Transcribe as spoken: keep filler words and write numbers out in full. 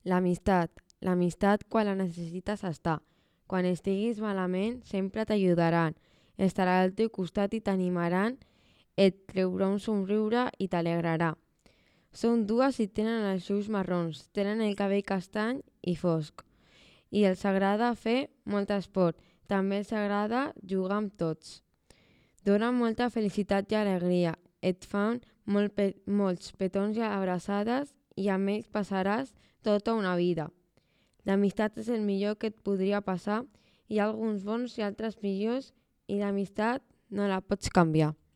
L'amistat. L'amistat quan la necessites està. Quan estiguis malament sempre t'ajudaran. Estarà al teu costat i t'animaran, et treurà un somriure i t'alegrarà. Són dues i tenen els ulls marrons, tenen el cabell castany i fosc. I els agrada fer molt esport. També els agrada jugar amb tots. Donen molta felicitat i alegria. Et fan molt pe molts petons i abraçades i amb ells passaràs tota una vida. L'amistat és el millor que et podria passar. Hi ha alguns bons i altres millors i l'amistat no la pots canviar.